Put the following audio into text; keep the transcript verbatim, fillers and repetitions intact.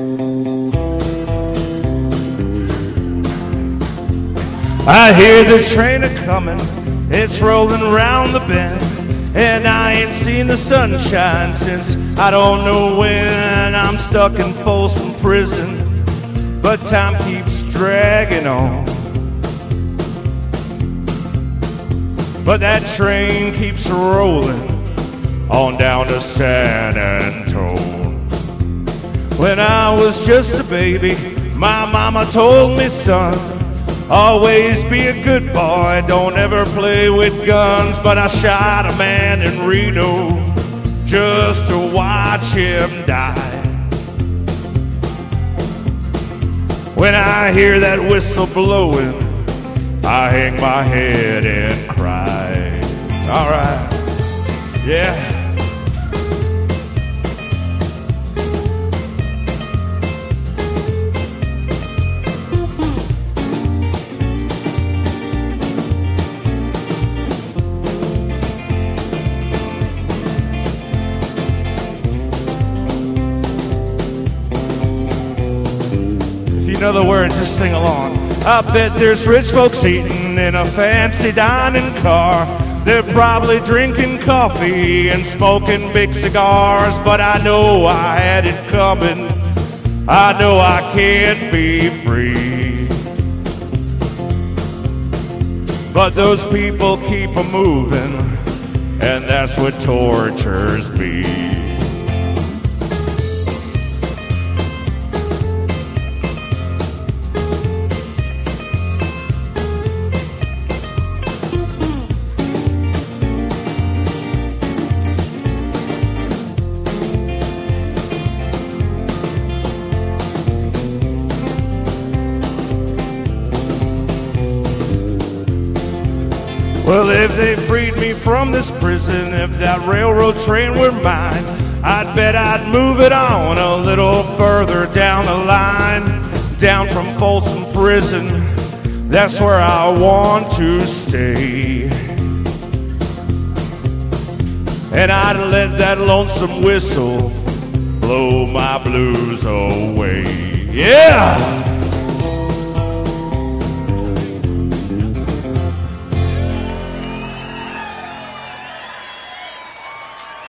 I hear the train a-comin', it's rollin' round the bend, and I ain't seen the sunshine since I don't know when. I'm stuck in Folsom Prison, but time keeps dragging on. But that train keeps rolling on down to San Antone. When I was just a baby, my mama told me, son, always be a good boy, don't ever play with guns. But I shot a man in Reno just to watch him die. When I hear that whistle blowing, I hang my head and cry. All right, yeah. If you know the words, just sing along. I bet there's rich folks eating in a fancy dining car. They're probably drinking coffee and smoking big cigars. But I know I had it coming, I know I can't be free. But those people keep a moving, and that's what tortures me. Well, if they freed me from this prison, if that railroad train were mine, I'd bet I'd move it on a little further down the line. Down from Folsom Prison, that's where I want to stay. And I'd let that lonesome whistle blow my blues away. Yeah!